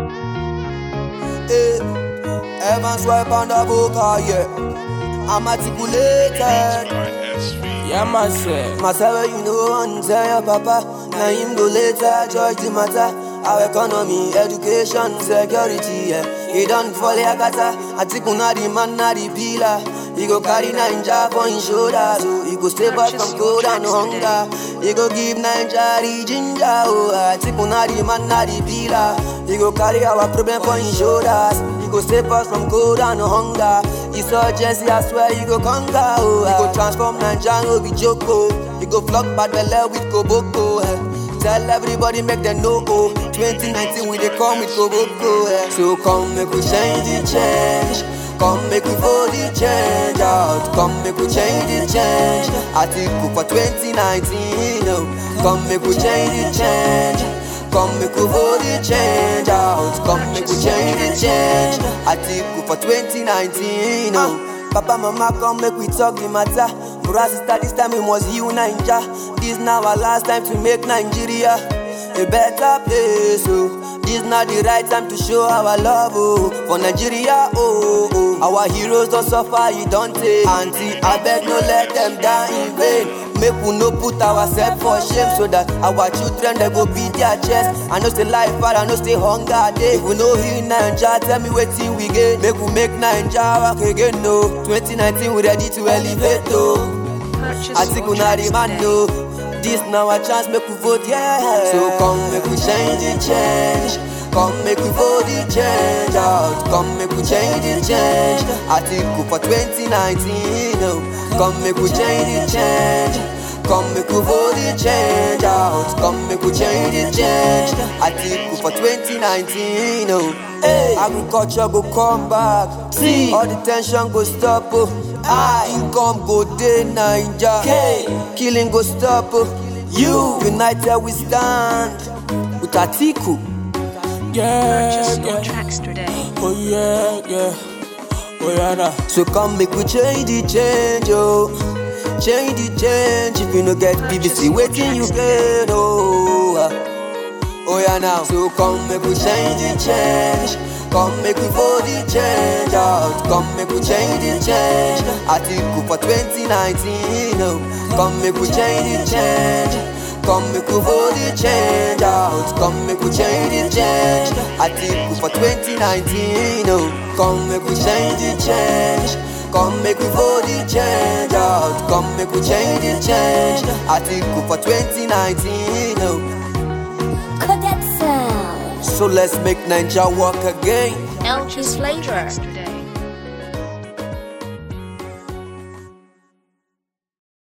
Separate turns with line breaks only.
Hey, Evans wipe on the book, yeah. I'm articulated.
Yeah, myself.
Myself, you know, and tell your papa. Now him go later, judge the matter. Our economy, education, security, yeah. He done fall yakata. Atikuna the man, na the pillar. He go carry Ninja for his shoulder, so he go stay back from cold and hunger. He go give Ninja the ginger, oh. Atikuna the man, na the pillar. He go carry our problem for his shoulders. He go save us from cold and hunger. He saw Jesse, I swear he go conquer, oh. He go transform Ninja, no be joke, oh. He go flog bad belly with Koboko, eh. Tell everybody make them know, oh. 2019 we dey come with Koboko, eh. So come make we change the change. Come make we vote the change out. Come make we change the change. Atiku for 2019, oh. Come make we change the change. Come make we vote the change out. Come make we change the change. Atiku for 2019, oh. Papa, mama, come make we talk the matter. Brother, sister, this time it was you, Ninja. This now our last time to make Nigeria a better place, oh. This not the right time to show our love, oh. For Nigeria, oh, oh. Our heroes don't suffer, you don't take. Auntie, I beg no let them die in vain. Make we no put ourselves for shame, so that our children they go beat their chest. I know stay life hard, I know stay hunger day. If we know heal Ninja, tell me what thing we get. Make we make Ninja work again, no. 2019 we ready to elevate, oh. I think we not the man, no. This now a chance, make we vote, yeah. So come make we change the change. Come make we vote the change out. Come make we change the change. Atiku for 2019, oh. Come make we change the change. Come make we vote the change out. Come make we change the change. Atiku for 2019, oh. Hey, agriculture go come back. See, all the tension go stop, oh. Income go day Ninja. Killing go stop, oh. You united we stand with Atiku.
Yeah,
Your
yeah.
tracks today.
Oh, yeah, yeah. Oh, yeah, nah.
So come make we change the change, oh. Change the change. If you no get PVC, waiting you get, oh. Oh yeah now. So come make we change the change. Come make we vote the change out. Come make we change the change. Atiku for 2019, oh. Come make we change the change. Come make we vote the change out. Come make we change the change. Atiku for 2019, oh. Come make we change the change. Come make we vote the change out. Come make we change the change. Atiku for 2019, oh.
Cadet Sound.
So let's make Ninja work again.
LG's flavor.